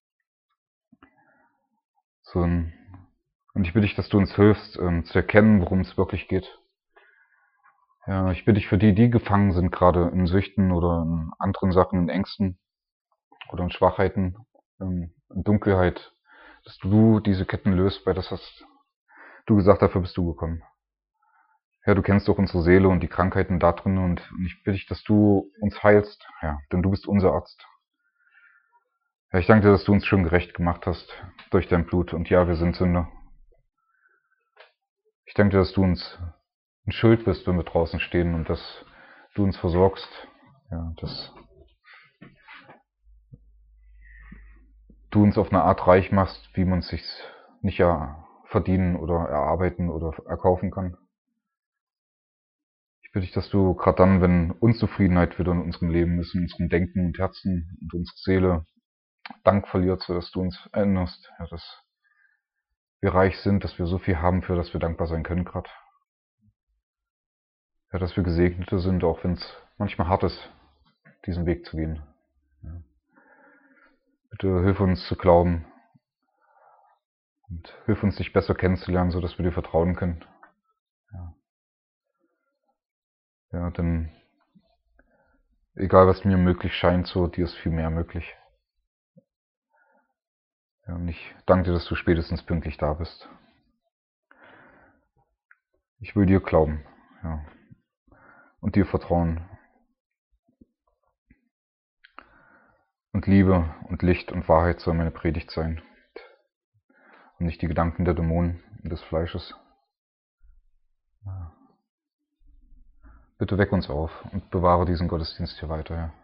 S1: Und ich bitte dich, dass du uns hilfst, zu erkennen, worum es wirklich geht. Ja, ich bitte dich für die gefangen sind, gerade in Süchten oder in anderen Sachen, in Ängsten oder in Schwachheiten, in Dunkelheit, dass du diese Ketten löst, weil das hast du gesagt, dafür bist du gekommen. Ja, du kennst doch unsere Seele und die Krankheiten da drin und ich bitte dich, dass du uns heilst, ja, denn du bist unser Arzt. Ja, ich danke dir, dass du uns schon gerecht gemacht hast durch dein Blut und ja, wir sind Sünder. Ich danke dir, dass du uns ein Schild bist, wenn wir draußen stehen und dass du uns versorgst, ja, dass du uns auf eine Art reich machst, wie man es sich nicht verdienen oder erarbeiten oder erkaufen kann. Ich bitte dich, dass du gerade dann, wenn Unzufriedenheit wieder in unserem Leben ist, in unserem Denken und Herzen und unsere Seele Dank verliert, sodass du uns erinnerst, ja, dass wir reich sind, dass wir so viel haben, für das wir dankbar sein können gerade. Ja, dass wir Gesegnete sind, auch wenn es manchmal hart ist, diesen Weg zu gehen. Ja. Bitte hilf uns zu glauben und hilf uns, dich besser kennenzulernen, sodass wir dir vertrauen können. Ja. Ja, denn egal, was mir möglich scheint, so dir ist viel mehr möglich. Ja, und ich danke dir, dass du spätestens pünktlich da bist. Ich will dir glauben, ja, und dir vertrauen. Und Liebe und Licht und Wahrheit soll meine Predigt sein. Und nicht die Gedanken der Dämonen und des Fleisches. Ja. Bitte weck uns auf und bewahre diesen Gottesdienst hier weiter, ja.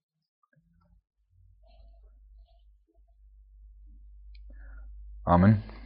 S1: Amen.